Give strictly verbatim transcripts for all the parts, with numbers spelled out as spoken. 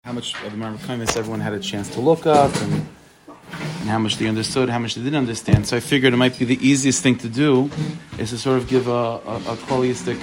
how much of the Marmakimis everyone had a chance to look up, and, and how much they understood, how much they didn't understand. So I figured it might be the easiest thing to do is to sort of give a, a, a holistic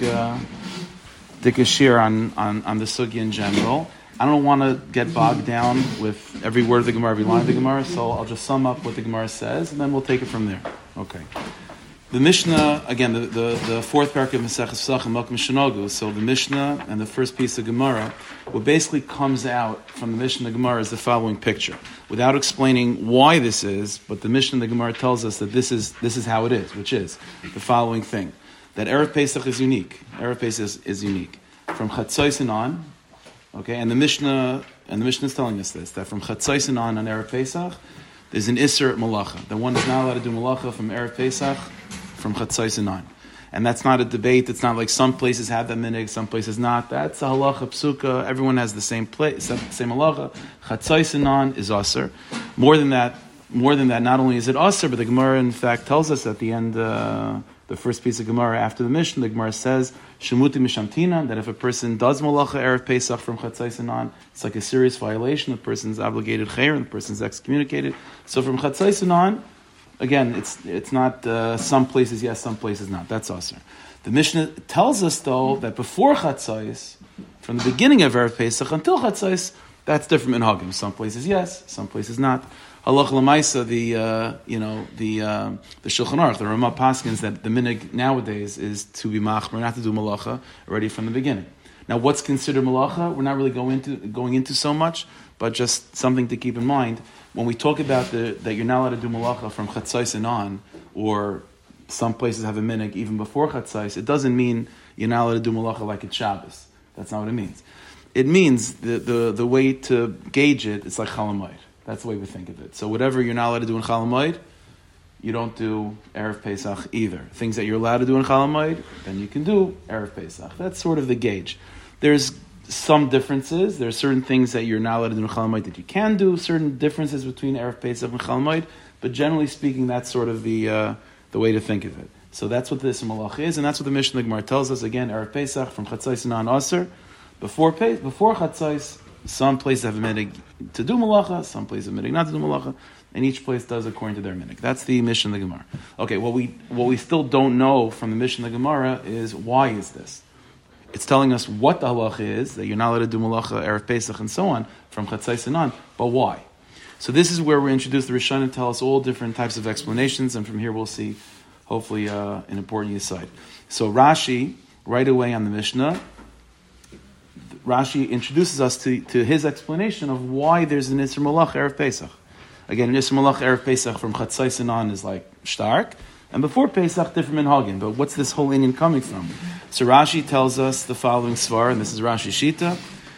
uh, shir on, on, on the Sugya in general. I don't want to get bogged down with every word of the Gemara, every line of the Gemara, so I'll just sum up what the Gemara says, and then we'll take it from there. Okay. The Mishnah, again, the, the, the fourth parak of Maseches Pesachim, Malkum Shenogu, so the Mishnah and the first piece of Gemara, what basically comes out from the Mishnah and the Gemara is the following picture. Without explaining why this is, but the Mishnah and the Gemara tells us that this is this is how it is, which is the following thing. That Erev Pesach is unique. Erev Pesach is, is unique. From Chatzos and on, okay, and the Mishnah, and the Mishnah is telling us this, that from Chatzos and on on Erev Pesach, there's an Isser Malacha. The one is not allowed to do Malacha from Erev Pesach, from Chatzos and on. And that's not a debate. It's not like some places have that minhag, some places not. That's a halacha psuka. Everyone has the same place, same halacha. Chatzos and on is aser. More than that, more than that, not only is it aser, but the Gemara in fact tells us at the end, uh, the first piece of Gemara after the Mishnah, the Gemara says, Shemuti mishamtina, that if a person does malacha erev Pesach from Chatzos and on, it's like a serious violation. The person's obligated chayer, and the person's excommunicated. So from Chatzos and on, again, it's it's not uh, some places yes, some places not. That's aser. The Mishnah tells us though that before Chatzos, from the beginning of Erev Pesach until Chatzos, that's different minhagim. Some places yes, some places not. Halach l'maisa, the uh, you know the uh, the Shulchan Aruch, the Ramah paskins that the minhag nowadays is to be machmer, not to do malacha already from the beginning. Now, what's considered malacha? We're not really going into going into so much, but just something to keep in mind. When we talk about the, that you're not allowed to do malacha from Chatzos and on, or some places have a minhag even before Chatzos, it doesn't mean you're not allowed to do malacha like it's Shabbos. That's not what it means. It means the the, the way to gauge it, it's like Chol Hamoed. That's the way we think of it. So whatever you're not allowed to do in Chol Hamoed, you don't do Erev Pesach either. Things that you're allowed to do in Chol Hamoed, then you can do Erev Pesach. That's sort of the gauge. There's some differences. There are certain things that you're not allowed to do in Chol Hamoed that you can do. Certain differences between Erev Pesach and Chol Hamoed, but generally speaking, that's sort of the uh, the way to think of it. So that's what this malach is, and that's what the Mishnah Gemara tells us. Again, Erev Pesach from Chatzos and on aser. Before Pe- before Chatzos, some places have a minhag to do malacha, some places have a minhag not to do malacha, and each place does according to their minhag. That's the Mishnah the Gemara. Okay, what we what we still don't know from the Mishnah the Gemara is why is this. It's telling us what the halacha is, that you're not allowed to do malacha, Erev Pesach, and so on, from Chatzos and on, but why? So this is where we introduce the Rishonim, tell us all different types of explanations, and from here we'll see, hopefully, uh, an important aside. So Rashi, right away on the Mishnah, Rashi introduces us to, to his explanation of why there's an Isser Malach Erev Pesach. Again, an Isser Malach Erev Pesach from Chatzos and on is like stark, and before Pesach, different minhagim. But what's this whole Indian coming from? So Rashi tells us the following svar, and this is Rashi Shita.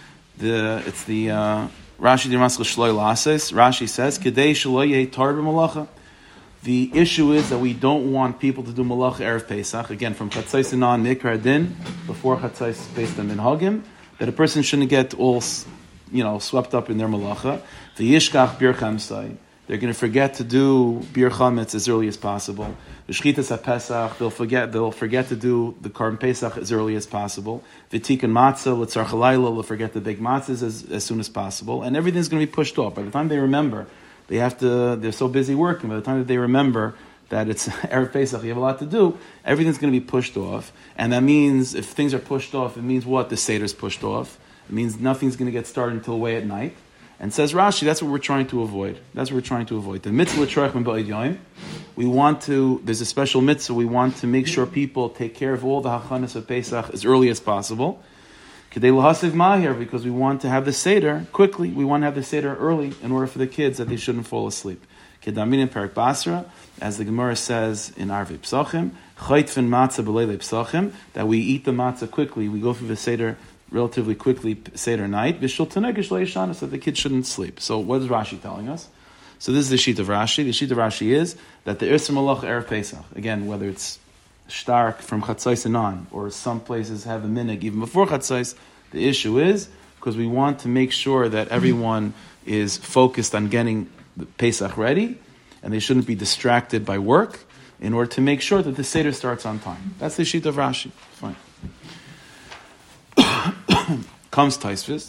The it's the uh, Rashi Dimaskal Shloi Lases. Rashi says, "Kedei shelo yeh tar b'malacha." The issue is that we don't want people to do malacha erev Pesach. Again, from Chatzos and on, Mikra Din, before Chatzos, based on minhagim, that a person shouldn't get all, you know, swept up in their malacha. The Yishkach Bir Chamsai. They're going to forget to do Bir Chametz as early as possible. The Shchitas HaPesach, they'll forget, they'll forget to do the Korban Pesach as early as possible. The Tikkun Matzah, L'tzar Chalayla, they'll forget to bake matzahs as, as soon as possible. And everything's going to be pushed off. By the time they remember, they have to, they're so busy working, by the time that they remember that it's Erev Pesach, you have a lot to do, everything's going to be pushed off. And that means, if things are pushed off, it means what? The Seder's pushed off. It means nothing's going to get started until way at night. And says Rashi, that's what we're trying to avoid. That's what we're trying to avoid. The mitzvah l'troich min ba'id yom. We want to, there's a special mitzvah, we want to make sure people take care of all the hachanas of Pesach as early as possible. Kedei l'hasiv mahir, because we want to have the Seder quickly. We want to have the Seder early in order for the kids that they shouldn't fall asleep. Kedamin in Perak Basra, as the Gemara says in Arvei Psachim, chaytfen matzah b'leilei Psachim, that we eat the matzah quickly, we go through the Seder relatively quickly, Seder night, so that the kids shouldn't sleep. So what is Rashi telling us? So this is the sheet of Rashi. The sheet of Rashi is that the Isser Malach Erev Pesach, again, whether it's stark from Chatzos and on, or some places have a minhag even before Chatzos, the issue is because we want to make sure that everyone is focused on getting the Pesach ready, and they shouldn't be distracted by work, in order to make sure that the Seder starts on time. That's the sheet of Rashi. Fine. Comes Taisvis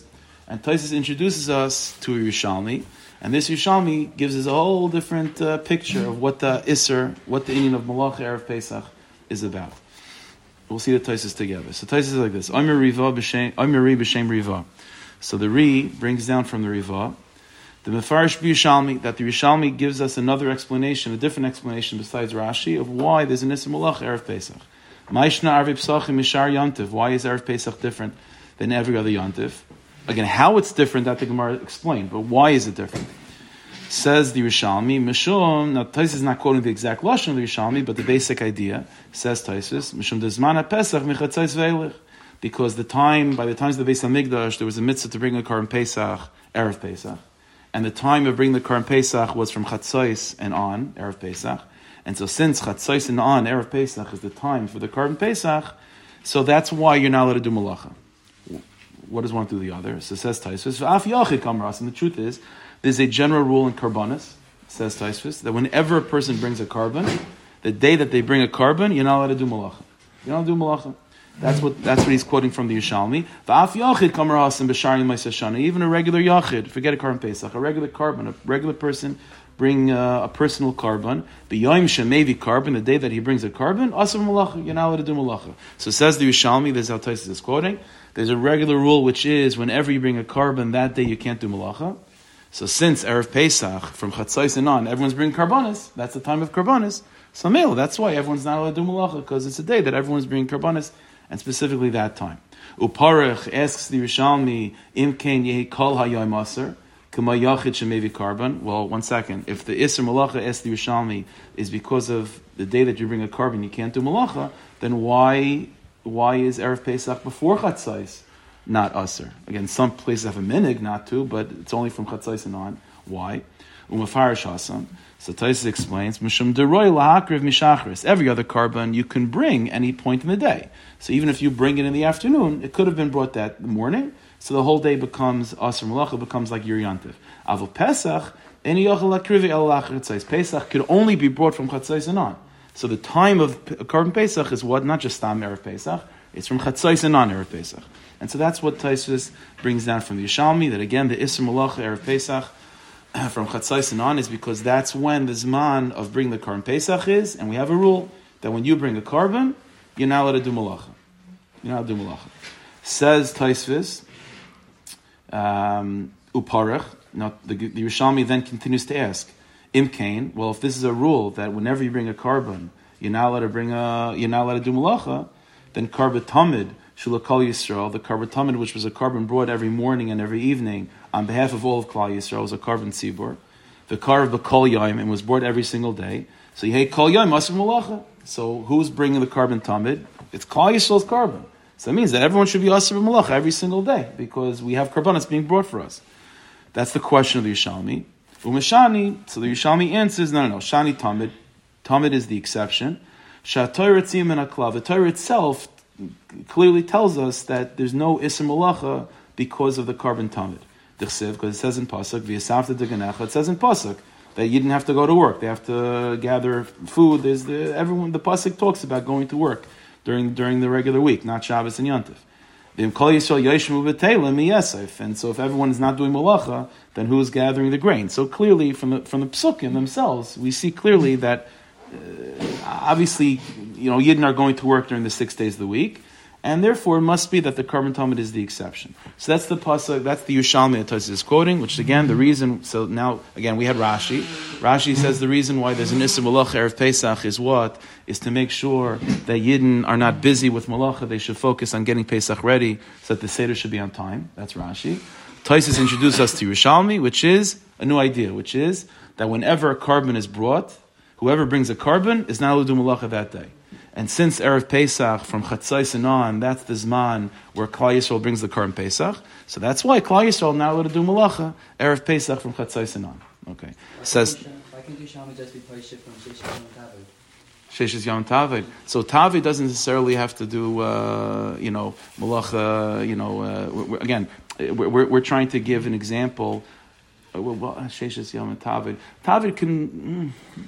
And Taisus introduces us to a Yerushalmi, and this Yerushalmi gives us a whole different uh, picture of what the Isser, what the Indian of Malach Erev Pesach is about. We'll see the Taisus together. So Taisus is like this: Omer Riva b'shem, Omer Ri b'shem Riva. So the Ri brings down from the Riva the Mefarish b'Yerushalmi, that the Yerushalmi gives us another explanation, a different explanation besides Rashi, of why there's an Isser Malach Erev Pesach. Ma'ishna Arvei Pesachim Mishar Yontif. Why is Erev Pesach different than every other Yontif? Again, how it's different, that the Gemara explained, but why is it different? Says the Yerushalmi, Mishum, now Taisus is not quoting the exact lashon of the Yerushalmi, but the basic idea, says Taisus, Mishum Dezman Pesach Michatzais Veilech, because the time, by the times of the Beis HaMikdash, there was a mitzvah to bring a Karban Pesach, Erev Pesach, and the time of bringing the Karban Pesach was from Chatzais and on, Erev Pesach, and so since Chatzais and on, Erev Pesach, is the time for the Karban Pesach, so that's why you're not allowed to do Malacha. What does one do the other? So says Taisus, and the truth is, there's a general rule in Karbanis, says Taisus, that whenever a person brings a carbon, the day that they bring a carbon, you're not allowed to do malacha. You're not allowed to do malacha. That's what that's what he's quoting from the Yerushalmi. Even a regular yachid, forget a carbon pesach, a regular carbon, a regular person bring uh, a personal carbon. The yom shemevi carbon, the day that he brings a carbon, asav malacha. You're not allowed to do malacha. So says the Yerushalmi. This is how Taisus is quoting. There's a regular rule which is whenever you bring a carbon that day, you can't do malacha. So since Erev Pesach, from Chatzais and on, everyone's bringing karbanis, that's the time of karbanis. So mele, that's why everyone's not allowed to do malacha, because it's a day that everyone's bringing karbanis, and specifically that time. Uparech asks the Yerushalmi, Im kein yehi kol hayom aser, k'ma yachid shemevi karban. Well, one second. If the Isser malacha, asks the Yerushalmi, is because of the day that you bring a carbon, you can't do malacha, then why, why is Erev Pesach before Chatzais not aser? Again, some places have a minig not to, but it's only from Chatzais and on. Why? Umafarish hasam. So Taisus explains, Mishum deroy lahakriv mishachris. Every other carbon you can bring any point in the day. So even if you bring it in the afternoon, it could have been brought that morning. So the whole day becomes aser malacha, becomes like Yer Yantiv. Avol Pesach, any yochel lakrivi el lachritzais. Pesach could only be brought from Chatzais and on. So the time of carbon Pesach is what? Not just Stam Erev Pesach. It's from Chatzais and on Erev Pesach. And so that's what Taisus brings down from the Yerushalmi, that again, the Isser Malacha Erev Pesach from Chatzais and on is because that's when the Zman of bringing the Karban Pesach is, and we have a rule that when you bring a carbon, you're not allowed to do Malacha. You're not allowed to do Malacha. Says Taisus, um, Uparech, now the, the Yerushalmi then continues to ask, Im Kain, well, if this is a rule that whenever you bring a carbon, you're not allowed to bring a, you're not allowed to do Malacha, then Karban Tamid, Shulakal Yisrael, the Karban Tamid, which was a carbon brought every morning and every evening on behalf of all of Klal Yisrael, was a carbon tzibur. The Karban B'Kol Yom, and was brought every single day. So you hate Kol Yom, Asav Malacha. So who's bringing the Karban Tamid? It's Klal Yisrael's carbon. So that means that everyone should be Asav Malacha every single day, because we have karbanas being brought for us. That's the question of the Yerushalmi. Umeshani, so the Yerushalmi answers, no, no, no, Shani Tamid. Tamid is the exception. Sha'Torah tzim and aklav. The Torah itself clearly tells us that there's no Isser Malacha because of the Karban Tamid. Because it says in Pasuk, V'yasavta deganecha, it says in Pasuk that you didn't have to go to work. They have to gather food. There's the, everyone, the Pasuk talks about going to work during during the regular week, not Shabbos and Yontif. And so if everyone is not doing Malacha, then who is gathering the grain? So clearly from the, from the Psukim themselves, we see clearly that uh, obviously, you know, Yidden are going to work during the six days of the week, and therefore it must be that the Karban Tamid is the exception. So that's the pasuk, that's the Yerushalmi that Taisus is quoting, which again, the reason, so now, again, we had Rashi. Rashi says the reason why there's an Isser Malacha Erev Pesach is what? Is to make sure that Yidden are not busy with Malacha, they should focus on getting Pesach ready, so that the Seder should be on time. That's Rashi. Taisus introduced us to Yerushalmi, which is a new idea, which is that whenever a carbon is brought, whoever brings a carbon is not allowed to do Malacha that day. And since Erev Pesach, from Chatzais and on, that's the Zman where Klal Yisrael brings the Karban Pesach. So that's why Klal Yisrael now allowed to do Malacha, Erev Pesach from Chatzais and on. Okay. Why Says... Why can't Yerushalmi just be Paisha from Sheshes Yom Tavid? Sheshes Yom Tavid. So Tavid doesn't necessarily have to do, uh, you know, Malacha, you know, uh, we're, again, we're, we're trying to give an example. Uh, well, Sheshes Yom Tavid. Tavid can... Mm,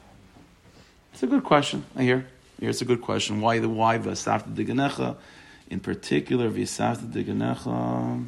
It's a good question. I hear. I hear it's a good question. Why the why the Safta Diganecha In particular, v'yisavta deganecha.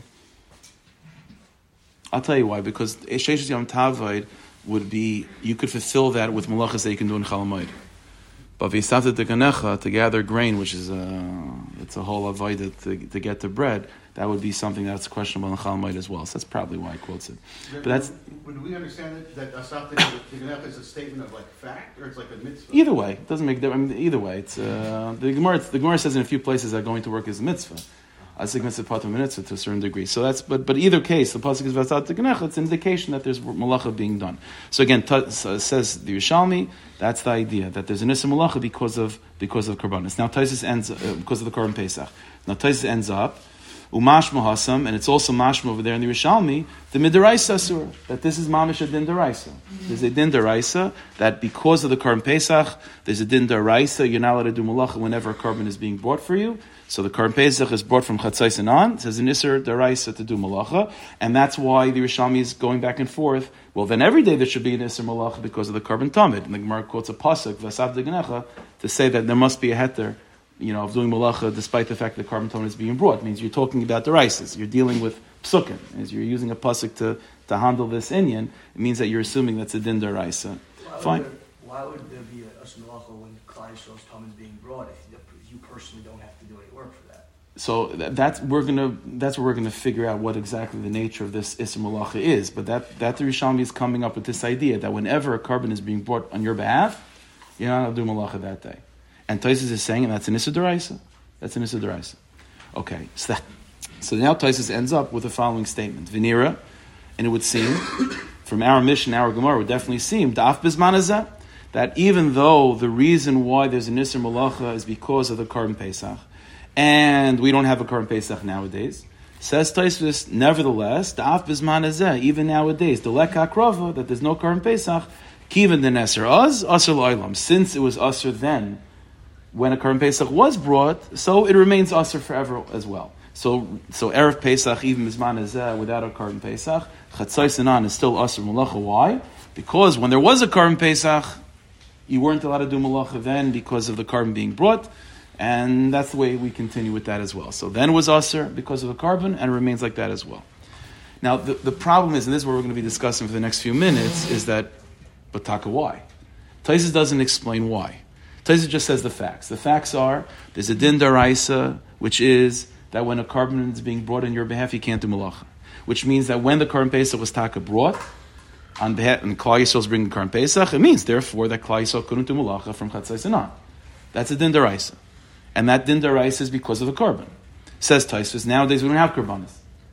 I'll tell you why. Because Sheishes Yom Tavoid would be, you could fulfill that with malachas that you can do in Chol Hamoed. But v'yisavta deganecha, to gather grain, which is a, it's a whole avodah to, to get the bread, that would be something that's questionable in Chol Hamoed as well. So that's probably why he quotes it. But that's... Would we understand that, that asafta deganecha is a statement of like fact, or it's like a mitzvah? Either way, it doesn't make difference. I mean, either way, it's uh, the Gemara. The Gemara says in a few places that going to work is a mitzvah. I think it's a part of a mitzvah to a certain degree. So that's, but but either case, the pasuk is v'asat deganecha. It's an indication that there's malacha being done. So again, t- so says the Yerushalmi. That's the idea that there's an issa malacha because of because of karbanis. Now Taisus ends uh, because of the korban pesach. Now Taisus ends up. Umashma hasam, and it's also mashma over there in the Rishalmi, the midaraisa asur, that this is mamish a din daraisa. There's a din daraisa that because of the korban pesach, there's a din daraisa. You're not allowed to do malacha whenever a korban is being brought for you. So the korban pesach is brought from chatzais and on. It says an iser daraisa to do malacha, and that's why the Rishalmi is going back and forth. Well, then every day there should be an iser malacha because of the korban tamid. And the Gemara quotes a pasuk v'asav deganecha to say that there must be a heter, you know, of doing malacha, despite the fact that the korban tamid is being brought. It means you're talking about the rices. You're dealing with psukim. As you're using a pasuk to, to handle this inyan, it means that you're assuming that's a din daraisa. Fine. There, why would there be a, a malacha when Klal Yisrael's tamid is being brought if you, if you personally don't have to do any work for that? So that, that's we're gonna that's where we're gonna figure out what exactly the nature of this isser malacha is. But that that the Rishalmi is coming up with this idea that whenever a korban is being brought on your behalf, you're not allowed to do malacha that day. And Taisus is saying, and that's an issa deraisa. That's an issa deraisa. Okay, so that, so now Taisus ends up with the following statement: Venira, and it would seem from our mission, our Gemara would definitely seem daf bisman hazeh, that even though the reason why there's an issa malacha is because of the korban pesach, and we don't have a korban pesach nowadays, says Taisus, nevertheless, daf bisman hazeh, even nowadays, the lek hakrava, that there's no korban pesach, kiven den eser az aser lo'olam, since it was aser then, when a korban pesach was brought, so it remains aser forever as well. So, so erev pesach even bisman hazeh without a korban pesach, chatzai sinan is still aser malacha. Why? Because when there was a korban pesach, you weren't allowed to do malacha then because of the korban being brought, and that's the way we continue with that as well. So then it was aser because of the korban, and it remains like that as well. Now the, the problem is, and this is what we're going to be discussing for the next few minutes, is that, but taka why? Taisus doesn't explain why. Taisus just says the facts. The facts are, there's a din daraisa, which is that when a korban is being brought on your behalf, you can't do malacha. Which means that when the korban pesach was taka brought, on behalf, and Klal Yisrael is bringing korban pesach, it means, therefore, that Klal Yisrael couldn't do malacha from chatzai sinan. That's a din daraisa. And that din daraisa is because of the korban. Says Taisus, nowadays we don't have korbanos.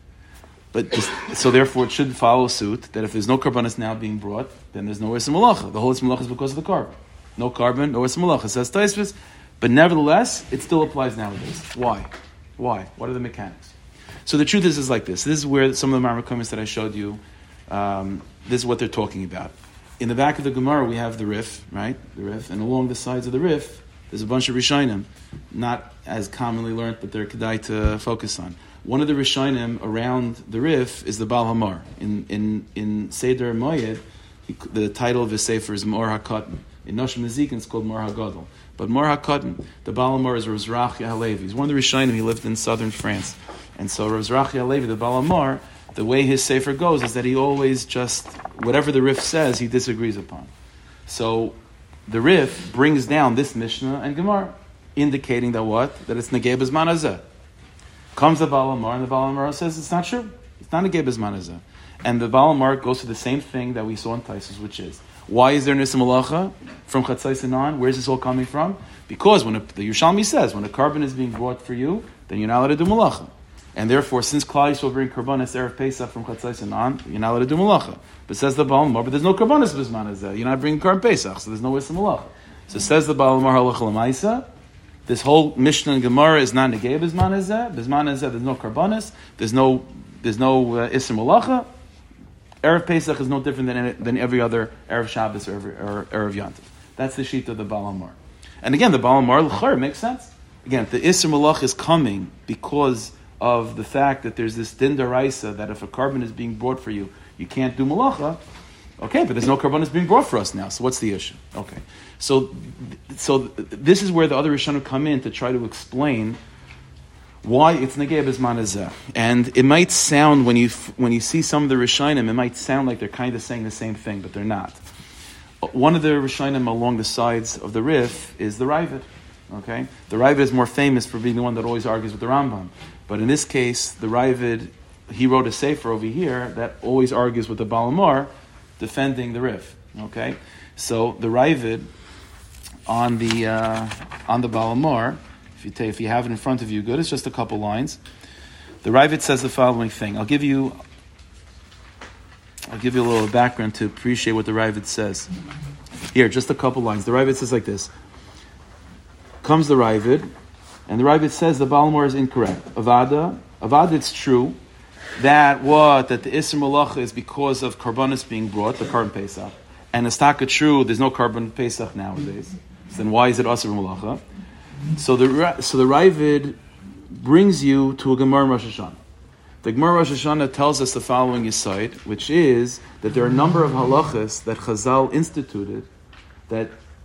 But this, so therefore it should follow suit that if there's no korbanos now being brought, then there's no isser malacha. The whole isser malacha is because of the korban. No korban, no isser malacha, says Taisus. But nevertheless, it still applies nowadays. Why? Why? What are the mechanics? So the truth is, is like this. This is where some of the Marmar comments that I showed you, um, this is what they're talking about. In the back of the Gemara, we have the Rif, right? The Rif. And along the sides of the Rif, there's a bunch of Rishonim, not as commonly learned, but they're kedai to focus on. One of the Rishonim around the Rif is the Baal Hamar. In in in Seder Moyed, he, the title of his sefer is Mor HaKatan. In Noshim Nezikin, it's called Mor HaGadol. But Mor HaKatan, the Baal Hamar is Rav Zrachia Halevi. He's one of the Rishonim. He lived in southern France. And so Rav Zrachia Halevi, the Baal Hamar, the way his sefer goes is that he always just, whatever the Rif says, he disagrees upon. So the Rif brings down this Mishnah and Gemara, indicating that what? That it's Negei B'zman Hazeh. Comes the Baal Hamar, and the Baal Hamar says it's not true. It's not Negei B'zman Hazeh. And the Baal Hamar goes to the same thing that we saw in Taisus, which is, why is there Nisa Malacha from Chatzai Sinan? Where's this all coming from? Because when a, the Yerushalmi says, when a korban is being brought for you, then you're not allowed to do Malacha. And therefore, since Klal Yisrael bring Karbanis Erev Pesach from Chatzai Sinan, you're not allowed to do Malacha. But says the Baal Hamar, but there's no Karbanis B'zman Hazeh. You're not bringing Karban Pesach, so there's no Issa Malacha. So says the Baal Hamar Halach L'maisa, this whole Mishnah and Gemara is not Negei B'zman Hazeh. B'zman Hazeh, there's no Karbanis, there's no there's no uh, Issa Malacha. Erev Pesach is no different than any, than every other Erev Shabbos or, every, or Erev Yantiv. That's the sheet of the Baal Hamar. And again, the Baal Hamar l'char makes sense. Again, the Isser Malach is coming because of the fact that there's this din daraisa that if a korban is being brought for you, you can't do malacha. Okay, but there's no korban is being brought for us now. So what's the issue? Okay, so so this is where the other Rishonim come in to try to explain Why it's negei b'zman hazeh. And it might sound, when you when you see some of the Rishonim, it might sound like they're kind of saying the same thing, but they're not. One of the Rishonim along the sides of the Rif is the Ravid. Okay, the Ravid is more famous for being the one that always argues with the Rambam. But in this case, the Ravid, he wrote a sefer over here that always argues with the Baal Hamor, defending the Rif. Okay, so the Ravid on the uh, on the Baal Hamor, if you take, if you have it in front of you, good. It's just a couple lines. The Ravid says the following thing. I'll give you, I'll give you a little background to appreciate what the Ravid says. Here, just a couple lines. The Ravid says like this. Comes the Ravid, and the Ravid says the Baal Hamor is incorrect. Avada, Avada, it's true that what that the Isser Malacha is because of Karbanis being brought, the Karban Pesach, and it's taka true. There's no Karban Pesach nowadays. So then why is it Asur Malacha? So the so the Ravid brings you to a Gemara Rosh Hashanah. The Gemara Rosh Hashanah tells us the following aside, which is that there are a number of halachas that Chazal instituted that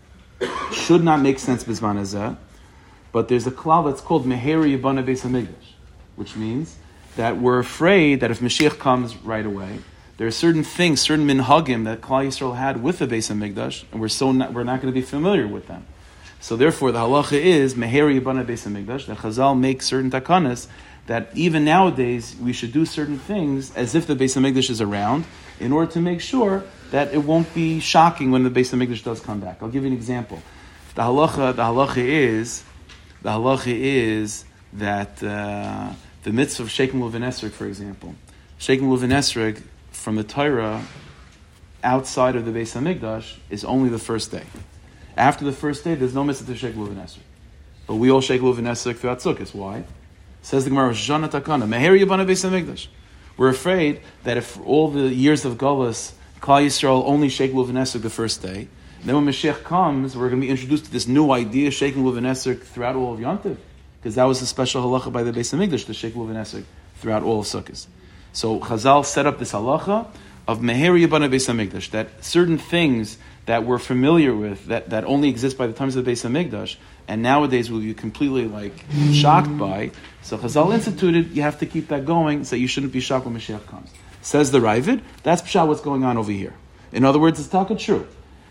should not make sense b'zman hazeh, but there's a klal that's called Meheri Yibana Beis Hamikdash, which means that we're afraid that if Mashiach comes right away, there are certain things, certain minhagim that Klal Yisrael had with the Beis Hamikdash, and we're so not, we're not going to be familiar with them. So therefore, the halacha is Meheri Yibana Beis Hamikdash, that Chazal makes certain takanas that even nowadays we should do certain things as if the Beis Hamikdash is around, in order to make sure that it won't be shocking when the Beis Hamikdash does come back. I'll give you an example. The halacha, the halacha is, the halacha is that uh, the mitzvah of Sheikh Lulav Esrog, for example, Sheikh Lulav Esrog from the Torah outside of the Beis Hamikdash is only the first day. After the first day, there's no mitzvah to Sheikh Lulav Esrog. But we all Sheikh Lulav Esrog throughout Sukkot. Why? Says the Gemara, Shana Takana, Meher Yibana Beis Hamikdash. We're afraid that if all the years of Galus, Klal Yisrael only Sheikh Lulav Esrog the first day, then when Mashiach comes, we're going to be introduced to this new idea, Sheikh Lulav Esrog throughout all of Yom Tov, because that was a special halacha by the Beis Hamikdash, the Sheikh Lulav Esrog throughout all of Sukkot. So Chazal set up this halacha of Meher Yibana Beis Hamikdash, that certain things that we're familiar with, that, that only exist by the times of the Beis Hamikdash, and nowadays will be completely like shocked by. So Chazal instituted, you have to keep that going, so you shouldn't be shocked when Mashiach comes. Says the Ravid, that's pshat what's going on over here. In other words, it's taka true.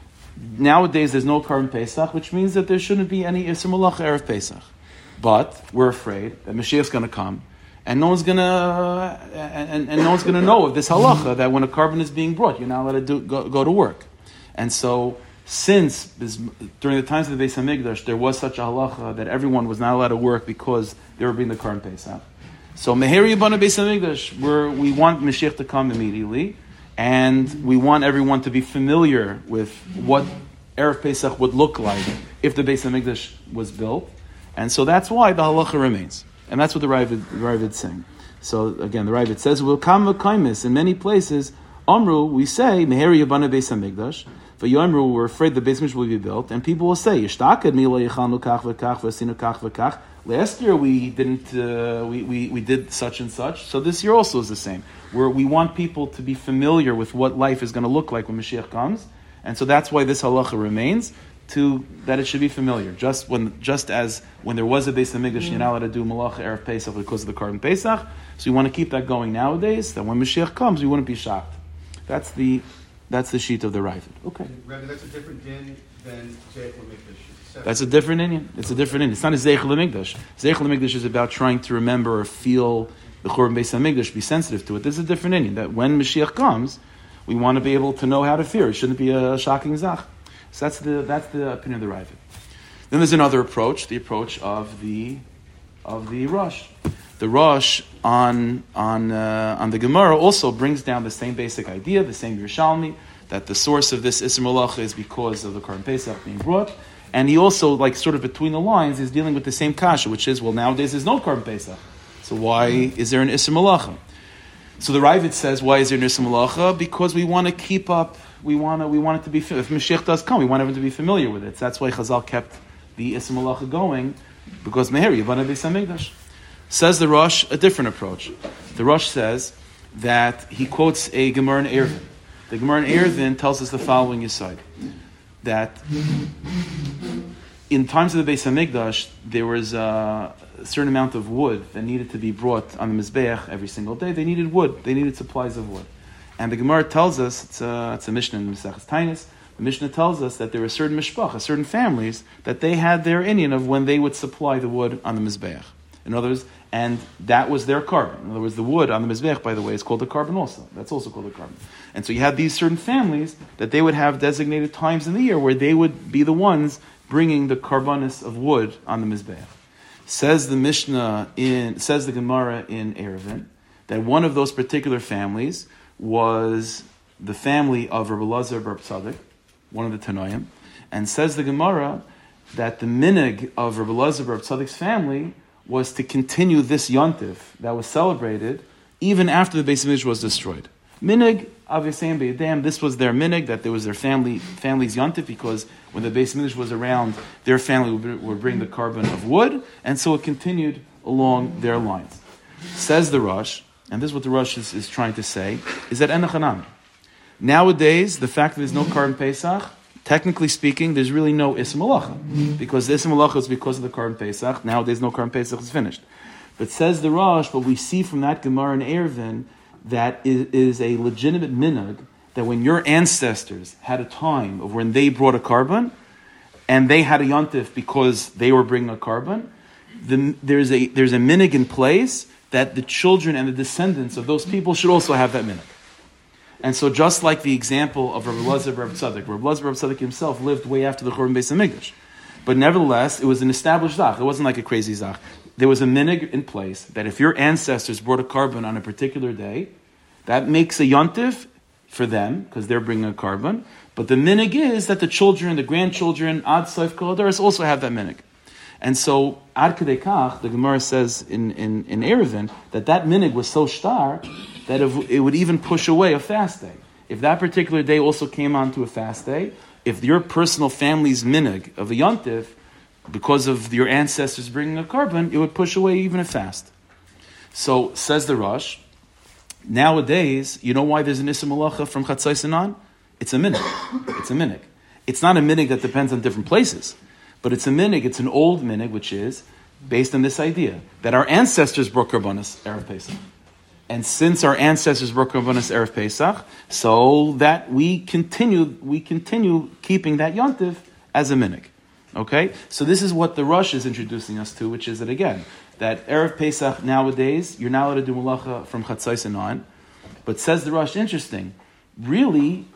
Nowadays there's no Karban Pesach, which means that there shouldn't be any Isser Malacha Erev Pesach. But we're afraid that Mashiach's going to come, and no one's going to and, and no one's going to know of this halacha that when a carbon is being brought, you're not allowed to do, go, go to work. And so, since this, during the times of the Beis Hamikdash, there was such a halacha that everyone was not allowed to work because they were being the Karban Pesach. So Meher Yibana Beis Hamikdash, where we want Mashiach to come immediately, and we want everyone to be familiar with what Erev Pesach would look like if the Beis Hamikdash was built. And so that's why the halacha remains. And that's what the Ravid, the Ravid's saying. So again, the Ravid says, "We'll come v'kaimis." In many places, Amru, we say, Meher Yibana Beis Hamikdash. For Yomru, we're afraid the Beis Hamikdash will be built, and people will say, "Yishtakad mila yichalnu kach v'kach v'asinu kach v'kach." Last year we didn't, uh, we, we we did such and such. So this year also is the same. Where we want people to be familiar with what life is going to look like when Mashiach comes, and so that's why this halacha remains. To that it should be familiar. Just when, just as when there was a Beis Hamikdash, mm. you're not allowed to do Malacha Erev Pesach because of the Karban Pesach. So we want to keep that going nowadays. That when Mashiach comes, we wouldn't be shocked. That's the that's the sheet of the Ravid. Okay. Rabbi, that's a different din than Zeich L'Mikdash. That's a different Indian. It's a different Indian. It's not a Zeich L'Mikdash. Zeich L'Mikdash is about trying to remember or feel the Churban Beis Hamikdash, be sensitive to it. This is a different Indian. That when Mashiach comes, we want to be able to know how to fear. It shouldn't be a shocking zach. So that's the that's the opinion of the Ravid. Then there's another approach, the approach of the of the Rosh. The Rosh on on uh, on the Gemara also brings down the same basic idea, the same Yerushalmi, that the source of this Isser Malacha is because of the Karban Pesach being brought, and he also, like sort of between the lines, is dealing with the same kasha, which is, well, nowadays there's no Karban Pesach, so why is there an Isser Malacha? So the Ravid says, why is there an Isser Malacha? Because we want to keep up. We want to, we want it to be, if Mashiach does come, we want everyone to be familiar with it. So that's why Chazal kept the Isser Malacha going, because Meher Yibana Beis Hamikdash. Says the Rosh a different approach. The Rosh says that he quotes a Gemara in Eruvin. The Gemara in Eruvin tells us the following aside, that in times of the Beis Hamikdash, there was uh, a certain amount of wood that needed to be brought on the Mizbeach every single day. They needed wood. They needed supplies of wood. And the Gemara tells us, it's a, it's a Mishnah in Maseches Tainis, the Mishnah tells us that there were certain mishpachas, certain families, that they had their Indian of when they would supply the wood on the Mizbeach. In other words, and that was their carbon. In other words, the wood on the Mizbeach, by the way, is called a carbon also. That's also called a carbon. And so you had these certain families that they would have designated times in the year where they would be the ones bringing the carbonis of wood on the Mizbeach. Says the Mishnah, in says the Gemara in Eruvin, that one of those particular families was the family of Rabbi Elazar bar Tzadik, one of the Tanoim, and says the Gemara that the minig of Rabbi Elazar bar Tzadik's family was to continue this yontif that was celebrated even after the Beis Hamikdash was destroyed. Minig, obviously, this was their minig, that there was their family family's yontif, because when the Beis Hamikdash was around, their family would, would bring the carbon of wood, and so it continued along their lines. Says the Rosh, and this is what the Rosh is, is trying to say, is that enochanami. Nowadays, the fact that there's no carbon Pesach, technically speaking, there's really no Ism Malacha, because the Ism Malacha is because of the carbon Pesach. Nowadays, no carbon Pesach is finished. But says the Rosh, what we see from that Gemara in Eruvin, that it is a legitimate minhag, that when your ancestors had a time of when they brought a carbon, and they had a yontif because they were bringing a carbon, the, there's a there's a minhag in place that the children and the descendants of those people should also have that minhag. And so just like the example of Rabbi Elazar bar Tzadik, Rabbi Elazar bar Tzadik himself lived way after the Churban Beis Hamikdash. But nevertheless, it was an established zach. It wasn't like a crazy zach. There was a minhag in place that if your ancestors brought a carbon on a particular day, that makes a yontif for them, because they're bringing a carbon. But the minhag is that the children, the grandchildren, ad soif kol hadaros, also have that minhag. And so, ad kadei kach, the Gemara says in, in, in Eruvin, that that minhag was so star that it would even push away a fast day. If that particular day also came on to a fast day, if your personal family's minhag of a yontif, because of your ancestors bringing a carbon, it would push away even a fast. So, says the Rosh, nowadays, you know why there's an Issa Malacha from Chatzai Sinan? It's a minhag. It's a minhag. It's not a minhag that depends on different places, but it's a minhag, it's an old minhag, which is based on this idea that our ancestors brought karbanos Erev Pesach. And since our ancestors brought karbanos Erev Pesach, so that we continue, we continue keeping that yontif as a minhag. Okay? So this is what the Rosh is introducing us to, which is that again, that Erev Pesach nowadays, you're not allowed to do malacha from Chatzai Sinan, but says the Rosh, interesting, really,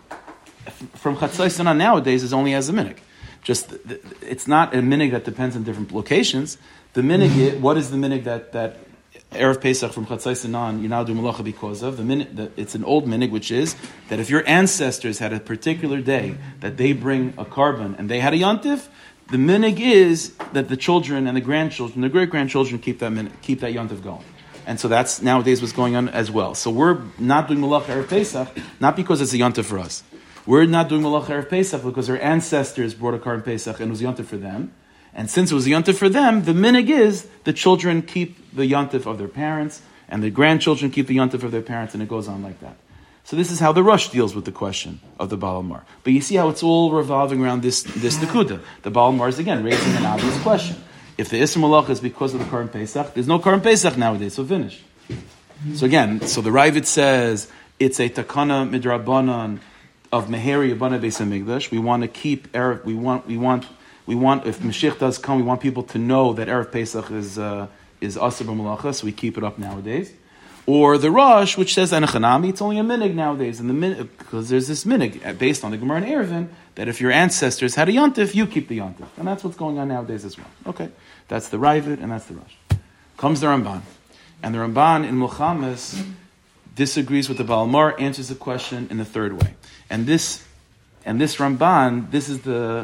from Chatzai Sinan nowadays is only as a minhag. Just, it's not a minhag that depends on different locations. The minhag, what is the minhag that, that Erev Pesach from Chatzai Sinan, you're now doing malacha because of? The minhag, the, it's an old minhag, which is that if your ancestors had a particular day that they bring a carbon and they had a yontif, the minhag is that the children and the grandchildren, the great-grandchildren keep that minhag, keep that yontif going. And so that's nowadays what's going on as well. So we're not doing malacha Erev Pesach, not because it's a yontif for us. We're not doing malacha Erev Pesach because our ancestors brought a carbon Pesach and it was yontif for them. And since it was yontif for them, the minhag is the children keep the yontif of their parents, and the grandchildren keep the yontif of their parents, and it goes on like that. So this is how the Rosh deals with the question of the Baal Mar. But you see how it's all revolving around this this Nakuda. The Baal Mar is again raising an obvious question. If the Isser Malacha is because of the Karban Pesach, there's no Karban Pesach nowadays, so finish. So again, so the Ravid says it's a takana midrabanan of Meheri Yabana Beis Hamikdash. We want to keep Erev, we want we want we want if Mashiach does come, we want people to know that Erev Pesach is uh, is Asr b'Malacha, so we keep it up nowadays. Or the Rosh, which says Anachanami, it's only a minhag nowadays, and the minhag, because there's this minhag based on the Gemara in Eruvin that if your ancestors had a yontif, you keep the yontif, and that's what's going on nowadays as well. Okay, that's the Ravid and that's the Rosh. Comes the Ramban, and the Ramban in Milchamas disagrees with the Baal Mar, answers the question in the third way, and this and this Ramban, this is the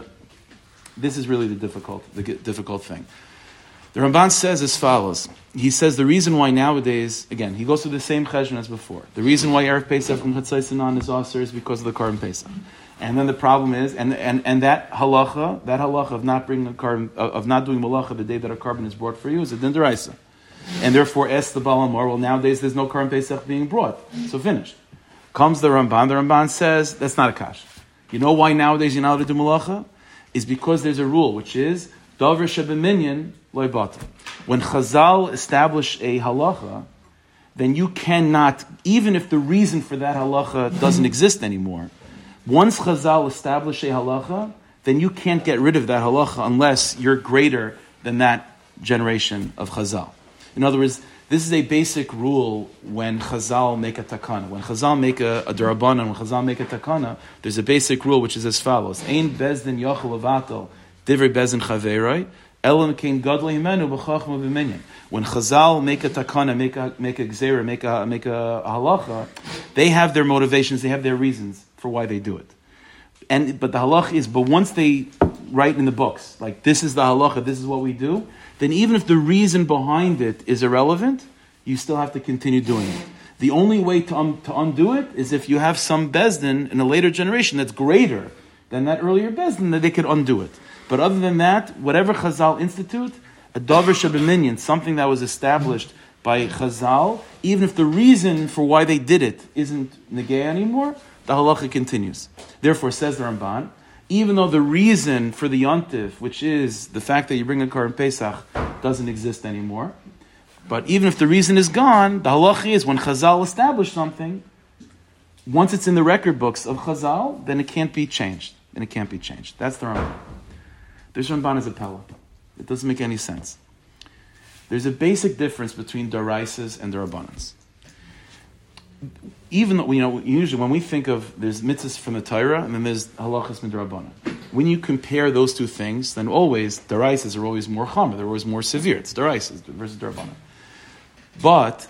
this is really the difficult the difficult thing. The Ramban says as follows. He says the reason why nowadays, again, he goes through the same cheshbon as before. The reason why Erev Pesach from Chatzai Sinan is Aser is because of the Karban Pesach. And then the problem is, and, and, and that halacha, that halacha of not bringing a carbon, of not doing malacha the day that a carbon is brought for you is a din d'oraisa. And therefore, ask the Baal Mar, well, nowadays there's no Karban Pesach being brought. So finished. Comes the Ramban. The Ramban says, that's not a kash. You know why nowadays you're not allowed to do malacha? Is because there's a rule, which is, Davar shebeminyan loy batal. When Chazal establish a halacha, then you cannot, even if the reason for that halacha doesn't exist anymore, once Chazal establish a halacha, then you can't get rid of that halacha unless you're greater than that generation of Chazal. In other words, this is a basic rule when Chazal make a takana. When Chazal make a, a derabanan, when Chazal make a takana, there's a basic rule which is as follows: Ein bezdin yachol avatal divrei bezdin chaveroi elam kein gadol himenu b'chachma b'minyan. When Chazal make a takana, make a make a gzera, make a make a, a halacha, they have their motivations, they have their reasons for why they do it. And but the halacha is, but once they write in the books, like this is the halacha, this is what we do, then even if the reason behind it is irrelevant, you still have to continue doing it. The only way to, um, to undo it is if you have some bezdin in a later generation that's greater than that earlier bezdin, that they could undo it. But other than that, whatever Chazal institute, a davar shebeminyan, something that was established by Chazal, even if the reason for why they did it isn't negay anymore, the halacha continues. Therefore, says the Ramban, even though the reason for the yontif, which is the fact that you bring a Korban Pesach, doesn't exist anymore, but even if the reason is gone, the halacha is when Chazal established something, once it's in the record books of Chazal, then it can't be changed. And it can't be changed. That's the Ramban. This Ramban is a pella. It doesn't make any sense. There's a basic difference between daraisas and darabbanans. Even though, you know, usually when we think of, there's mitzvahs from the Torah, and then there's halachas midrabanan. When you compare those two things, then always, daraisas are always more chamer, they're always more severe. It's daraisas versus darabanan. But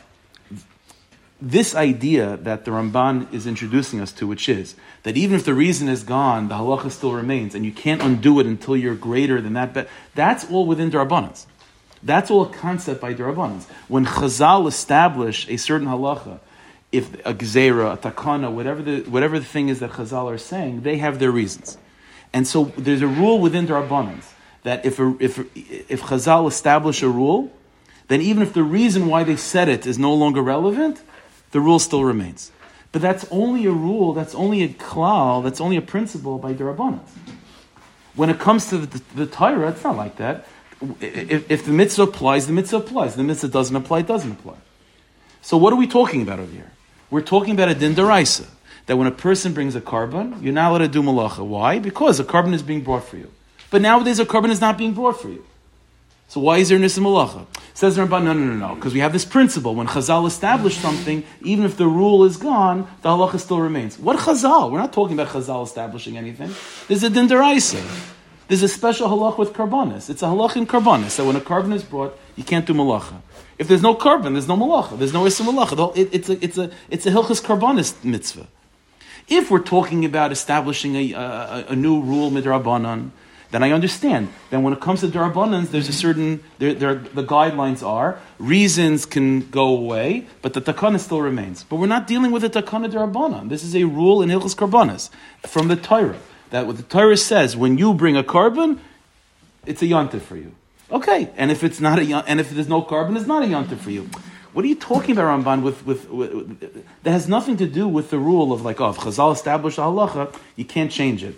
this idea that the Ramban is introducing us to, which is that even if the reason is gone, the halacha still remains, and you can't undo it until you're greater than that, but that's all within darabbanans. That's all a concept by darabbanans. When Chazal establish a certain halacha, if a gzeira, a takana, whatever the whatever the thing is that Chazal are saying, they have their reasons. And so there's a rule within darabbanans that if a, if if Chazal establish a rule, then even if the reason why they said it is no longer relevant, the rule still remains. But that's only a rule, that's only a klal, that's only a principle by darabbanans. When it comes to the, the, the Torah, it's not like that. If, if the mitzvah applies, the mitzvah applies. The mitzvah doesn't apply, it doesn't apply. So what are we talking about over here? We're talking about a din daraisa, that when a person brings a carbon, you're not allowed to do malacha. Why? Because a carbon is being brought for you. But nowadays a carbon is not being brought for you. So why is there nisa malacha? Says the Ramban, no, no, no, no, because we have this principle. When Chazal established something, even if the rule is gone, the halacha still remains. What Chazal? We're not talking about Chazal establishing anything. There's a din daraisa. There's a special halach with karbanis. It's a halach in karbanis, that when a carbon is brought, you can't do malacha. If there's no carbon, there's no malacha. There's no issa malacha. It, it's a it's a it's a hilchas karbanis mitzvah. If we're talking about establishing a a, a new rule midrabanan, then I understand. Then when it comes to darabbanans, there's a certain there, there the guidelines are reasons can go away, but the takana still remains. But we're not dealing with a takana darabbanan. This is a rule in hilchas karbanis from the Torah. That what the Torah says, when you bring a carbon, it's a yontif for you. Okay, and if it's not a and if there's no carbon, it's not a yontif for you. What are you talking about, Ramban? With, with, with, with that has nothing to do with the rule of like, oh, if Chazal established a halacha, you can't change it.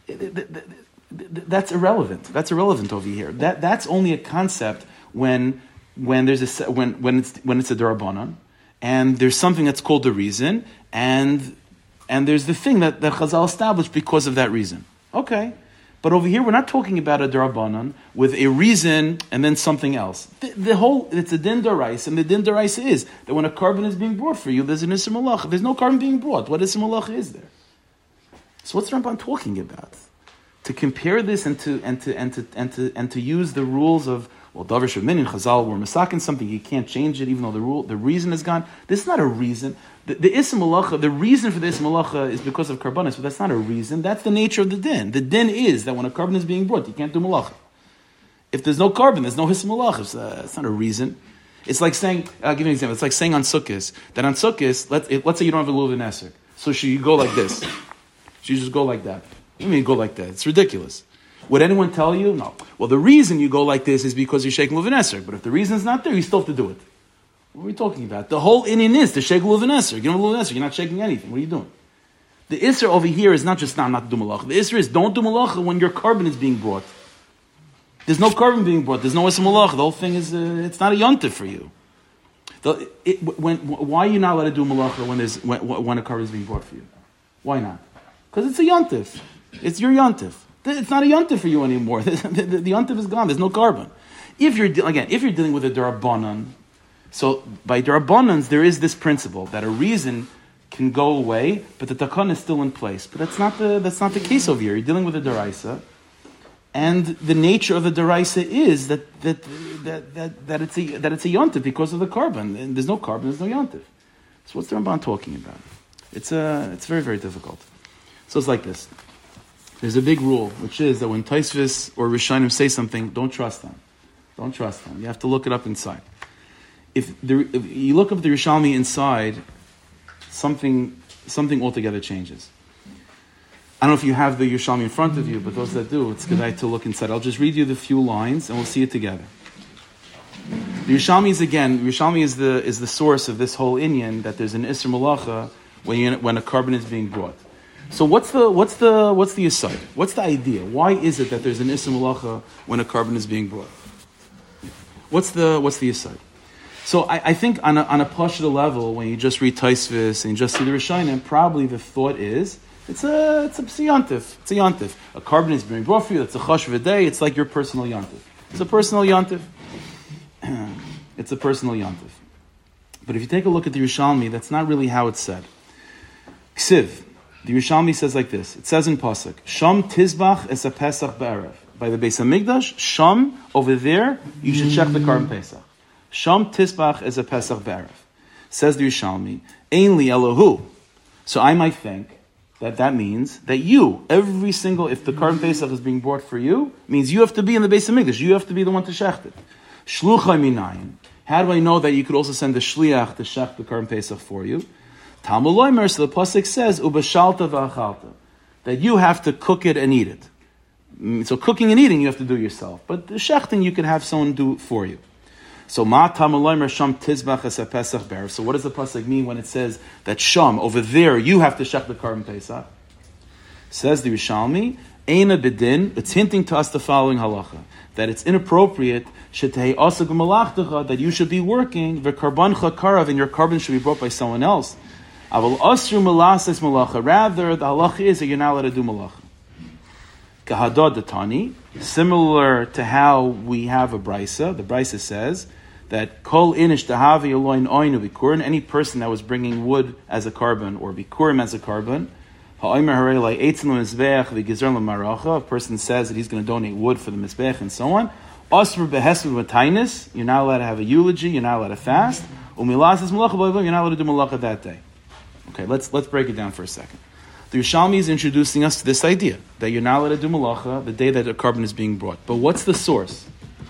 That's irrelevant. That's irrelevant over here. That that's only a concept when when there's a when when it's when it's a darabanan, and there's something that's called the reason, and and there's the thing that, that Chazal established because of that reason. Okay. But over here, we're not talking about a darabanan with a reason and then something else. The, the whole, it's a din daraisa, and the din daraisa is that when a carbon is being brought for you, there's an issa malacha. There's no carbon being brought. What issa malacha is there? So what's Ramban talking about? To compare this and to and to and to and to and to use the rules of well, davar shemin and Chazal were masakin something, you can't change it even though the rule the reason is gone. This is not a reason. The, the issa malacha, the reason for the issa malacha is because of karbanis, but that's not a reason. That's the nature of the din. The din is that when a carbon is being brought, you can't do malacha. If there's no carbon, there's no issa malacha. It's, uh, it's not a reason. It's like saying, I'll give you an example. It's like saying on Sukkot that on Sukkot, let's let's say you don't have a lulav nesek, so should you go like this? Should you just go like that? What do you mean go like that? It's ridiculous. Would anyone tell you? No. Well, the reason you go like this is because you're shaking lulav nesek. But if the reason is not there, you still have to do it. What are we talking about? The whole inyan is to shake lulav nesek. You don't have lulav nesek. You're not shaking anything. What are you doing? The isra over here is not just not not to do malacha. The isra is don't do malacha when your carbon is being brought. There's no carbon being brought. There's no Isser Malach. The whole thing is, uh, it's not a yontif for you. The, it, when, why are you not allowed to do malacha when there's when, when a carbon is being brought for you? Why not? Because it's a yontif. It's your yontif. It's not a yontif for you anymore. the, the, the yontif is gone. There's no carbon. If you're de- again, if you're dealing with a darabanan, so by darabanans there is this principle that a reason can go away, but the takan is still in place. But that's not the that's not the case over here. You're dealing with a daraisa. And the nature of the deraisa is that that that that, that it's a that it's a yontif because of the carbon. And there's no carbon, there's no yontif. So what's the Ramban talking about? It's a it's very very difficult. So it's like this. There's a big rule, which is that when Taisvis or Rishonim say something, don't trust them. Don't trust them. You have to look it up inside. If, the, if you look up the Rishalmi inside, something something altogether changes. I don't know if you have the Yerushalmi in front of you, but those that do, it's good to look inside. I'll just read you the few lines, and we'll see it together. The Yerushalmi is again, Yerushalmi is the is the source of this whole inyan that there's an Isser Malacha when you, when a carbon is being brought. So what's the what's the what's the aside? What's the idea? Why is it that there's an Isser Malacha when a carbon is being brought? What's the what's the aside? So I, I think on a on a pashta level, when you just read Taisvis and you just see the Rishonim, probably the thought is. It's a it's a yontif. It's a yontif. A carbon is being brought for you. It's a chash v'day. It's like your personal yontif. It's a personal yontif. It's a personal yontif. But if you take a look at the Yerushalmi, that's not really how it's said. Ksiv, the Yerushalmi says like this. It says in pasuk, Sham tizbach es a pesach be'erev. By the Beis Hamikdash, Sham over there, you should check the carbon pesach. Sham tizbach es a pesach be'erev. Says the Yerushalmi, Ein li Elohu. So I might think. That that means that you, every single, if the carbon pesach is being brought for you, means you have to be in the Beis Hamikdash. You have to be the one to shecht it. Shluchai minayin. How do I know that you could also send the shliach to shecht the carbon pesach for you? Talmud Loimer, so the pasuk says, ubashalta v'achalta, that you have to cook it and eat it. So cooking and eating you have to do yourself, but the shechting you can have someone do for you. So ma Talmud Loimer sham tizbach es pesach be'erev. So what does the pasuk mean when it says that sham over there you have to shech the carbon pesach? Says the Rishalmi, eina bedin. It's hinting to us the following halacha that it's inappropriate shetei asag malachtacha that you should be working v'karbancha karav and your carbon should be brought by someone else. Aval asru malases malacha. Rather, the halacha is that you're not allowed to do malacha. Kahadad datani, similar to how we have a brisa. The brisa says that kol inish dahavi aloin oinu bikurin, any person that was bringing wood as a carbon or bikurim as a carbon, ha'omer harei eitzin l'mizbeach v'gizern l'maracha, a person says that he's going to donate wood for the mizbeach and so on. Osmer behesed v'tainis, you're not allowed to have a eulogy, you're not allowed to fast. Umilas is malacha b'lev, you're not allowed to do malacha that day. Okay, let's let's break it down for a second. The Yerushalmi is introducing us to this idea that you're not allowed to do malacha the day that a carbon is being brought. But what's the source?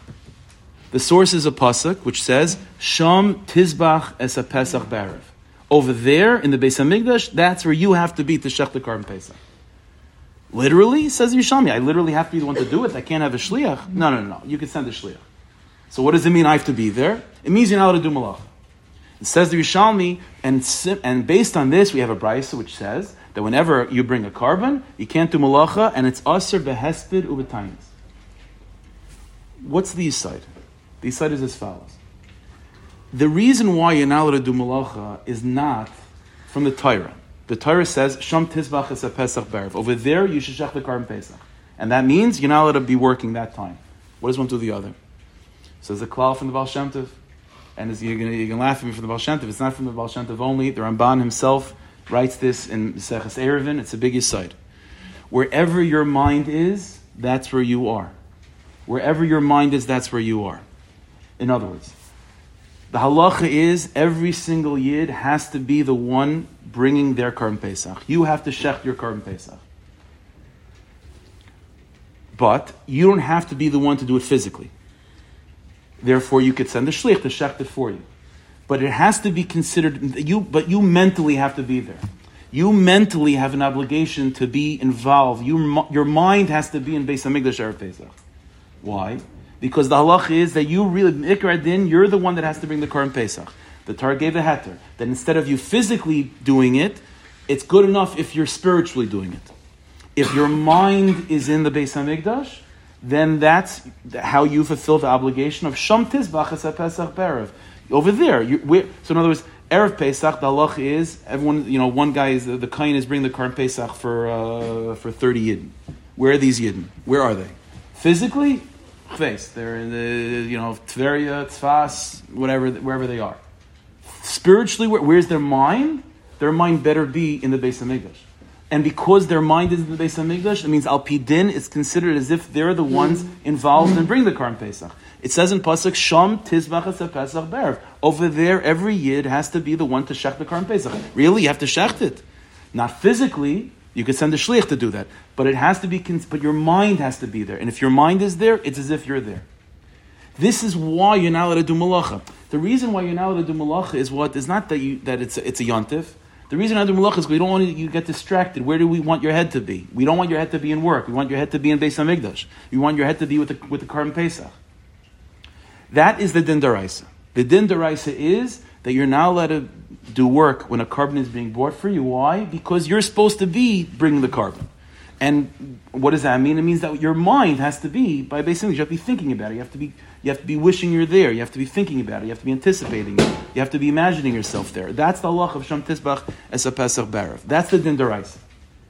The source is a pasuk which says, Sham tizbach es a pesach be'erev. Over there in the Beis Hamikdash, that's where you have to be to shech the carbon pesach. Literally, says Yerushalmi, I literally have to be the one to do it. I can't have a shliach. No, no, no, no. You can send a shliach. So what does it mean I have to be there? It means you're not allowed to do malacha. It says the Yerushalmi, and and based on this, we have a brisa which says that whenever you bring a carbon, you can't do malacha, and it's aser behespid ubetainis. What's the side? The side is as follows. The reason why you're not allowed to do malacha is not from the Torah. The Torah says, Sham tizbach es a pesach be'erev. Over there, you should shech the carbon pesach. And that means you're not allowed to be working that time. What does one do the other? So there's a klal from the Baal Shem Tov. And you're going you to laugh at me from the Baal Shem Tov. It's not from the Baal Shem Tov only. The Ramban himself writes this in Maseches Eruvin. It's a big aside. Wherever your mind is, that's where you are. Wherever your mind is, that's where you are. In other words, the halacha is every single yid has to be the one bringing their carbon pesach. You have to shech your carbon pesach. But you don't have to be the one to do it physically. Therefore, you could send a shlich to shech it for you. But it has to be considered, you. but you mentally have to be there. You mentally have an obligation to be involved. You, your mind has to be in Beis Hamikdash Erev Pesach. Why? Because the halach is that you really, Ikra Din, you're the one that has to bring the Korban Pesach. The Torah gave a heter. That instead of you physically doing it, it's good enough if you're spiritually doing it. If your mind is in the Beis Hamikdash, then that's how you fulfill the obligation of Sham Tizbach as a Pesach Berev. Over there, you, so in other words, Erev Pesach, the halach is, everyone, you know, one guy is, the, the Kain is bringing the Karm Pesach for uh, for thirty Yidden. Where are these Yidden? Where are they? Physically, Chves. They're in the, you know, Tveria, Tzfas, whatever, wherever they are. Spiritually, where, where's their mind? Their mind better be in the Beis HaMikdash. And because their mind is in the Beis HaMikdash, it means Al Pi Din, it's considered as if they're the ones involved in bringing the Karm Pesach. It says in Pasuk, Sham Tizbach as a Pesach Berev. Over there, every Yid has to be the one to shech the Karm Pesach. Really, you have to shecht it. Not physically, you could send a shliach to do that. But it has to be, but your mind has to be there. And if your mind is there, it's as if you're there. This is why you're not allowed to do malacha. The reason why you're not allowed to do malacha is what? Is not that you that it's a, it's a yontif. The reason I do malacha is we don't want you to get distracted. Where do we want your head to be? We don't want your head to be in work. We want your head to be in Beis HaMikdash. We want your head to be with the with the Karm Pesach. That is the din daraisa. The din daraisa is that you're not allowed to do work when a carbon is being bought for you. Why? Because you're supposed to be bringing the carbon. And what does that mean? It means that your mind has to be, by basically, you have to be thinking about it. You have to be, you have to be wishing you're there. You have to be thinking about it. You have to be anticipating it. You have to be imagining yourself there. That's the halach of Sham Tizbach as a Pesach Berev. That's the din daraisa.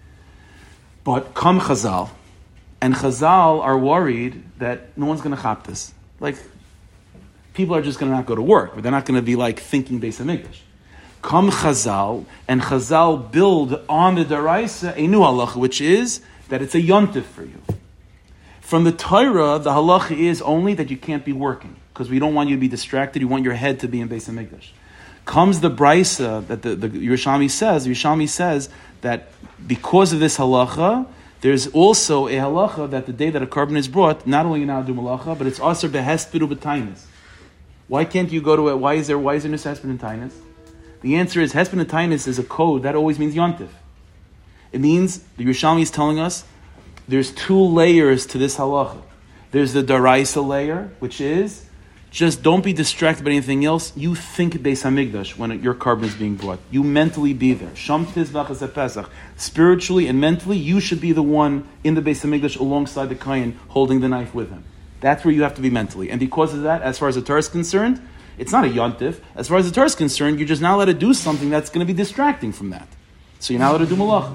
But come Chazal, and Chazal are worried that no one's going to chop this. Like, people are just going to not go to work, but they're not going to be like thinking Beis HaMikdash. Come Chazal, and Chazal build on the daraisa a new halacha, which is that it's a yontif for you. From the Torah, the halacha is only that you can't be working, because we don't want you to be distracted. You want your head to be in Beis HaMikdash. Comes the brisa that the, the Yerushalmi says. Yerushalmi says that because of this halacha, there's also a halacha that the day that a carbon is brought, not only now do malacha, but it's also behespidu b'tainis. Why can't you go to it? Why is there? Why is there no hesped and tainis? The answer is hesped and tainis is a code that always means yontif. It means the Yerushalmi is telling us there's two layers to this halacha. There's the daraisa layer, which is just don't be distracted by anything else. You think Beis HaMikdash when your carbon is being brought. You mentally be there. Sham Tizbach as a Pesach. Spiritually and mentally, you should be the one in the Beis HaMikdash alongside the Kayin holding the knife with him. That's where you have to be mentally. And because of that, as far as the Torah is concerned, it's not a yontif. As far as the Torah is concerned, you're just not allowed to do something that's going to be distracting from that. So you're not allowed to do malacha.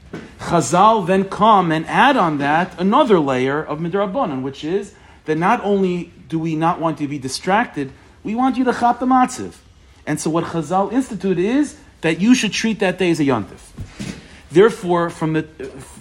Chazal then come and add on that another layer of midrabanan, which is that not only do we not want you to be distracted, we want you to chap the matziv. And so what Chazal institute is that you should treat that day as a yontif. Therefore, from the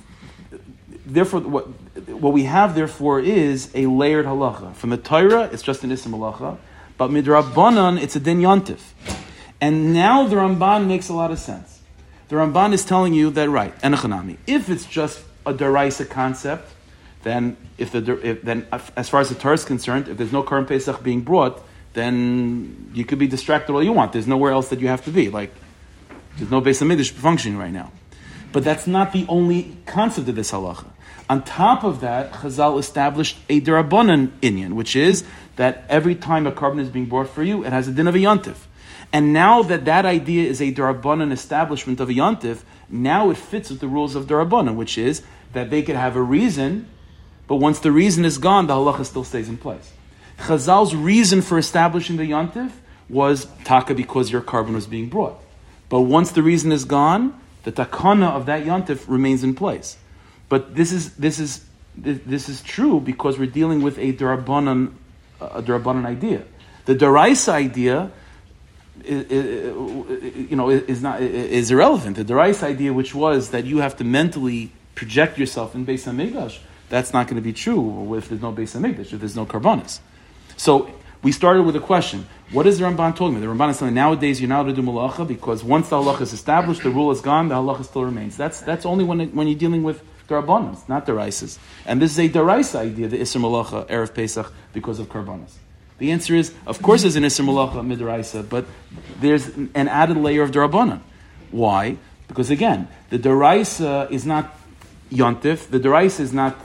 therefore what what we have therefore is a layered halacha. From the Torah, it's just an isim halacha, but midrabanan, it's a din yontif. And now the Ramban makes a lot of sense. The Ramban is telling you that, right, enochanami. If it's just a deraisa concept, then if the if, then as far as the Torah is concerned, if there's no Karm Pesach being brought, then you could be distracted all you want. There's nowhere else that you have to be. Like, there's no Beis HaMikdash functioning right now. But that's not the only concept of this halacha. On top of that, Chazal established a derabanan inyan, which is that every time a carbon is being brought for you, it has a din of a yontif. And now that that idea is a derabanan establishment of a yontif, now it fits with the rules of derabanan, which is that they could have a reason, but once the reason is gone, the halacha still stays in place. Chazal's reason for establishing the yontif was taka because your carbon was being brought. But once the reason is gone, the takana of that yontif remains in place. But this is this is this is true because we're dealing with a derabanan a derabanan idea. The deraisa idea, is, is, you know, is not is irrelevant. The deraisa idea, which was that you have to mentally project yourself in Beis HaMikdash, that's not going to be true if there's no Beis HaMikdash, if there's no karbanis. So we started with a question. What is the Ramban talking about? The Ramban is saying nowadays you're not allowed to do malacha because once the halacha is established, the rule is gone, the halacha still remains. That's that's only when it, when you're dealing with karbanis, not deraisas. And this is a deraisa idea, the Isser Malacha, Erev Pesach, because of karbanis. The answer is, of course there's an Isser Malacha, midaraisa, but there's an added layer of derabanan. Why? Because again, the deraisa is not yontif, the deraisa is not,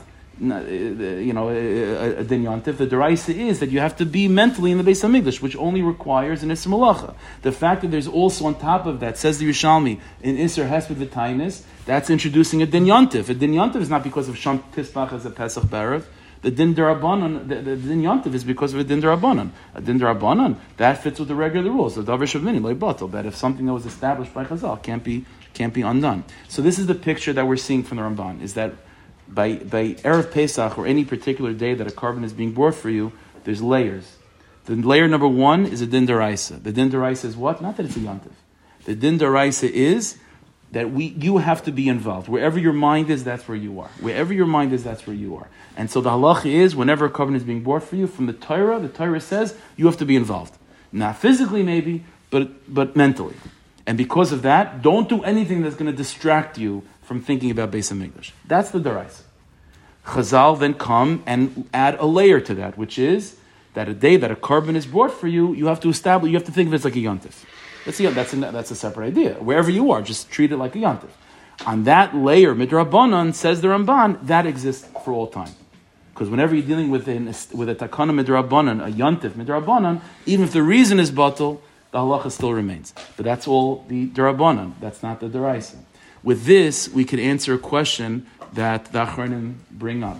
you know, a, a din yontif. The deraisa is that you have to be mentally in the Beis HaMikdash, which only requires an Isser Malacha. The fact that there's also on top of that, says the Yerushalmi, in Isser Hesped V'Tainis, that's introducing a din yontif. A din yontif is not because of Sham Tisbach as a Pesach Berev. The din derabanan, the, the din yontif is because of a din derabanan. A din derabanan, that fits with the regular rules. The davar shavmini loy batal, that if something that was established by Chazal can't be can't be undone. So this is the picture that we're seeing from the Ramban, is that by by Erev Pesach or any particular day that a carbon is being brought for you, there's layers. The layer number one is a din deraisa. The din deraisa is what? Not that it's a yontif. The din deraisa is that we you have to be involved. Wherever your mind is, that's where you are. Wherever your mind is, that's where you are. And so the halacha is, whenever a covenant is being brought for you, from the Torah, the Torah says you have to be involved. Not physically maybe, but but mentally. And because of that, don't do anything that's going to distract you from thinking about Beis HaMikdash. That's the deraisa. Chazal then come and add a layer to that, which is that a day that a carbon is brought for you, you have to establish, you have to think of it as like a yontif. That's a, that's a, that's a separate idea. Wherever you are, just treat it like a yontif. On that layer, midrabanan, says the Ramban, that exists for all time. Because whenever you're dealing with, an, with a takana midrabanan, a yontif midrabanan, even if the reason is batal, the halacha still remains. But that's all the derabanan. That's not the deraisa. With this, we can answer a question that the Achronim bring up.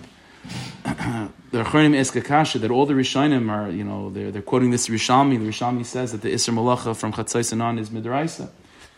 The Achronim ask a kasha that all the Rishonim are, you know, they're, they're quoting this Rishalmi. The Rishalmi says that the Isser Malacha from Chatzais and on is midraisa.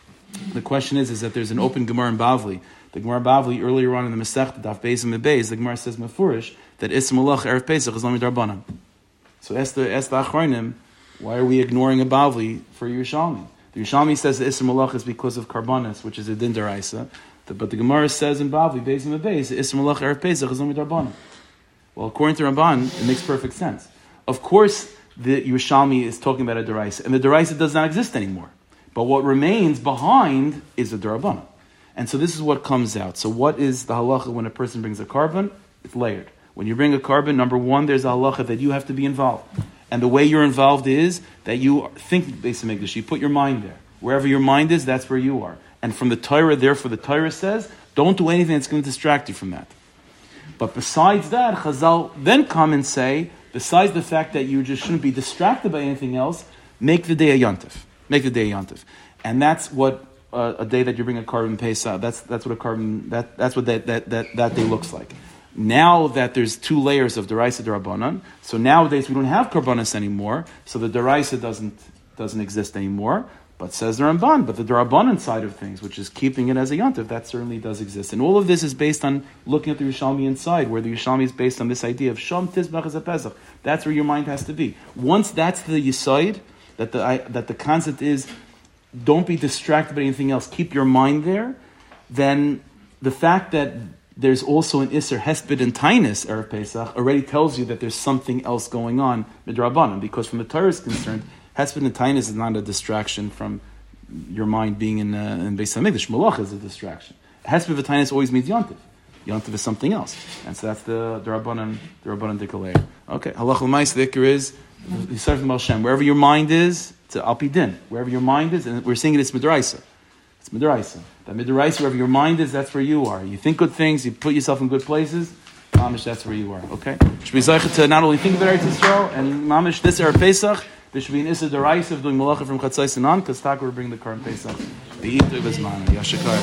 The question is, is that there's an open Gemara in Bavli. The Gemara Bavli, earlier on in the Masech, Daf Beis and Mebeis, the Gemara says Mefurish that Isser Malacha Erev Pesach is only Darbanan. So ask the, ask the Achronim, why are we ignoring a Bavli for Yerushalmi? The Yerushalmi says the Isser Malach is because of Karbanis, which is a din deraisa. But the Gemara says in Bavli, Beis and Beis, Isser Malach Erev Pesach is only Darbanan. Well, according to Ramban, it makes perfect sense. Of course, the Yerushalmi is talking about a deraisa, and the deraisa does not exist anymore. But what remains behind is a derabanan. And so this is what comes out. So what is the halacha when a person brings a carbon? It's layered. When you bring a carbon, number one, there's a halacha that you have to be involved. And the way you're involved is that you think Beis HaMikdash, you put your mind there. Wherever your mind is, that's where you are. And from the Torah, therefore the Torah says, don't do anything that's going to distract you from that. But besides that, Chazal then come and say, besides the fact that you just shouldn't be distracted by anything else, make the day a yontif. Make the day a yontif. And that's what uh, a day that you bring a carbon Pesach, that's that's what a carbon, that, that's what that, that, that, that day looks like. Now that there's two layers of deraisa derabanan, so nowadays we don't have karbanis anymore, so the deraisa doesn't doesn't exist anymore. But says the Ramban, but the derabanan side of things, which is keeping it as a yontif, that certainly does exist. And all of this is based on looking at the Yerushalmi inside, where the Yerushalmi is based on this idea of Shom Tizbach as a Pesach. That's where your mind has to be. Once that's the yisoid, that the I, that the concept is, don't be distracted by anything else, keep your mind there, then the fact that there's also an Isser Hesped and Tainus Erev Pesach already tells you that there's something else going on midrabanan, because from the Torah is concerned, Hesped and Tainus is not a distraction from your mind being in, uh, in Beis HaMikdash. Malach is a distraction. Hesped and Tainus always means Yontif. Yontif is something else. And so that's the the Rabbanan, the Rabbanan Dikaleir. Okay, Halach L'mais, the Iker is, you start from Baal Shem. Wherever your mind is, it's an Alpi Din. Wherever your mind is, and we're saying it, it's Midraisa. It's Midraisa. That Midraisa, wherever your mind is, that's where you are. You think good things, you put yourself in good places, Mamish, that's where you are. Okay? Should be Zaycha to not only think about Eretz Yisrael, and Mamish, this Erev Pesach, there should be an Issa Deraisa of doing Malacha from Chatzais and on, because Taka will bring the current Pesach. Be'itui Bezmana, Yashikar.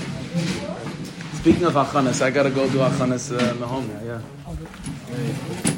Speaking of Achanas, I gotta go do Achanas uh, in the home now, yeah.